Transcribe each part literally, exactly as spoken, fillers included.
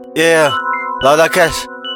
Yeah, Лада Кэш,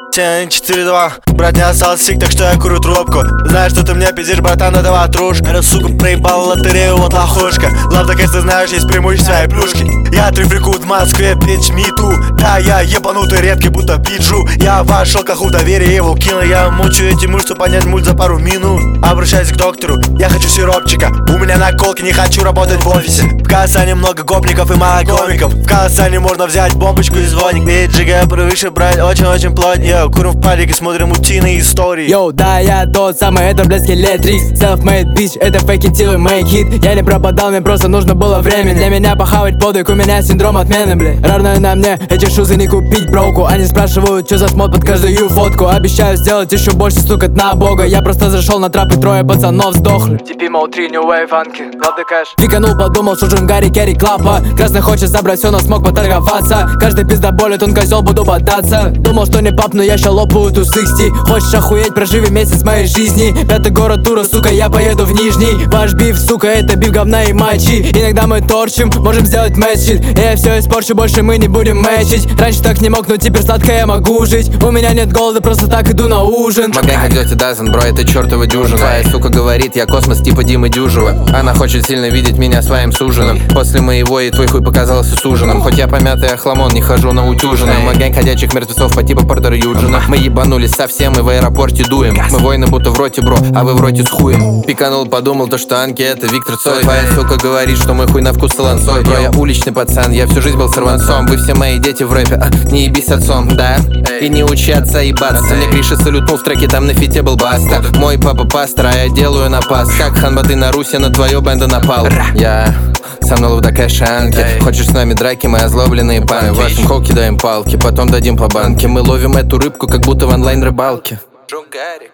четыре два. Брат, не осталось сик, так что я курю трубку. Знаешь, что ты мне пиздишь, братан, это ватрушка. Эта сука проебала лотерею, вот лохушка. Лада Кэш, ты знаешь, есть преимущества и плюшки. Я трифрикут в Москве, бич, миту. Да, я ебанутый, редкий, будто биджу. Я вошел как в доверие, его кинул. Я мучаю эти мышцы, чтобы понять мульт за пару минут. Обращаюсь к доктору, я хочу сиропчика. У меня наколки, не хочу работать в офисе. В Казани много гопников и мало комиков. В Казани можно взять бомбочку и звоник. И джига привыше брать очень-очень плотно. Йоу, курим в парике, смотрим утиные истории. Йоу, да, я тот самый, это, блядь, скелетрикс. Self-made bitch, это fake it till we make it. Я не пропадал, мне просто нужно было время. Для меня похавать подвиг, у меня синдром отмены, блядь. Равно на мне, эти шузы не купить броуку. Они спрашивают, что за шмот под каждую фотку. Обещаю сделать еще больше, стукать на бога. Я просто зашел на трап и трое пацанов сдохли. Типи мол три, new wave, фанки, Lada Кэш. Фиканул, подумал, что Джунгари, керри, клапа. Красный хочет забрать все, но смог поторговаться. Каждый пиздоболит, он козел, буду бодаться. Думал, что не пап, но я ща лопаю ту шестьдесят. Хочешь охуеть, проживи месяц моей жизни. Пятый город тура, сука, я поеду в Нижний. Ваш биф, сука, это биф говна и мочи. Иногда мы торчим, можем сделать матч-щит. Я все испорчу, больше мы не будем мэчить. Раньше так не мог, но теперь сладко я могу жить. У меня нет голода, просто так иду на ужин. Магнайка Dirty Dozen, бро, это чертова дюжина. Твоя сука говорит, я космос типа Димы Дюжева. Она хочет сильно видеть меня своим суженым. После моего и твой хуй показался суженым. Хоть я помятый охламон, не хожу на утюжином. Мы гэнг ходячих мертвецов по типу Портера Юджина. Мы ебанулись совсем и в аэропорте дуем. Мы воины будто в роте, бро, а вы в роте с хуем. Пиканул, подумал, то что Анки это Виктор Цой. Твоя сука говорит, что мой хуй на вкус солонцой. Бро, я уличный пацан, я всю жизнь был сорванцом. Вы все мои дети в рэпе, а, не ебись отцом, да? И не учи отца ебаться. Мне Гриша салютнул в треке, там на фите был баста. Мой папа пастор, а я делаю напас. Как Ханбаты на Руси, на твою бенду напал. Я со мной Лада Кэш, Анки. Хочешь с нами драки, мы озлобленные панки. Вашим хоу кидаем палки, потом дадим по банке. Мы ловим эту рыбку, как будто в онлайн рыбалке. Джунгари.